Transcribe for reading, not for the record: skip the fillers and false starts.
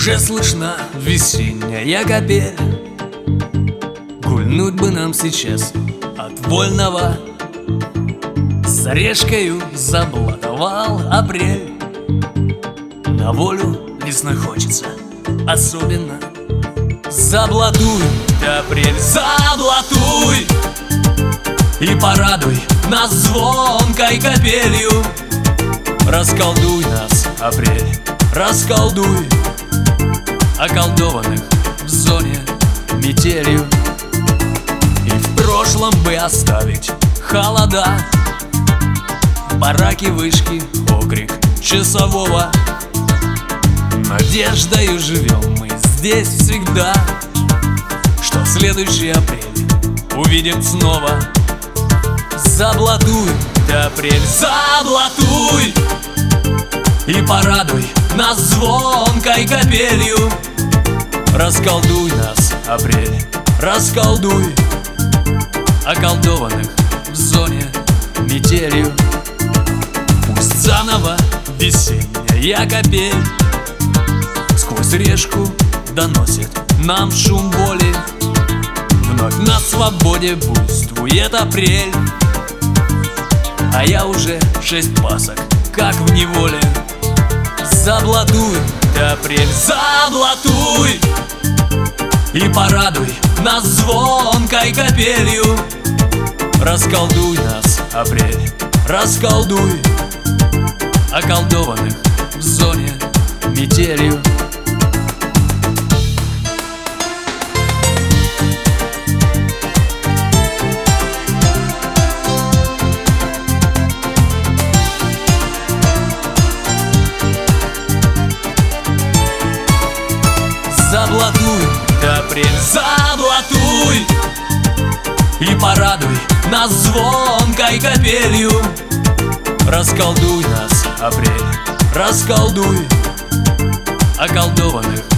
Уже слышна весенняя капель. Гульнуть бы нам сейчас от вольного. С орешкою заблатовал апрель. На волю весной хочется особенно. Заблатуй, апрель, заблатуй, и порадуй нас звонкой капелью. Расколдуй нас, апрель, расколдуй околдованных в зоне метелью. И в прошлом бы оставить холода, бараки, вышки, окрик часового. Надеждою живем мы здесь всегда, что следующий апрель увидим снова. Заблатуй, апрель, заблатуй, и порадуй нас звонкой капелью. Расколдуй нас, апрель, расколдуй околдованных в зоне метелью. Пусть заново весенняя капель сквозь решку доносит нам шум боли. Вновь на свободе буйствует апрель, а я уже 6 пасок, как в неволе. Заблатуй, апрель, заблатуй, и порадуй нас звонкой капелью. Расколдуй нас, апрель, расколдуй околдованных в зоне метелью. Заблатуй, апрель, заблатуй, и порадуй нас звонкой капелью. Расколдуй нас, апрель, расколдуй околдованных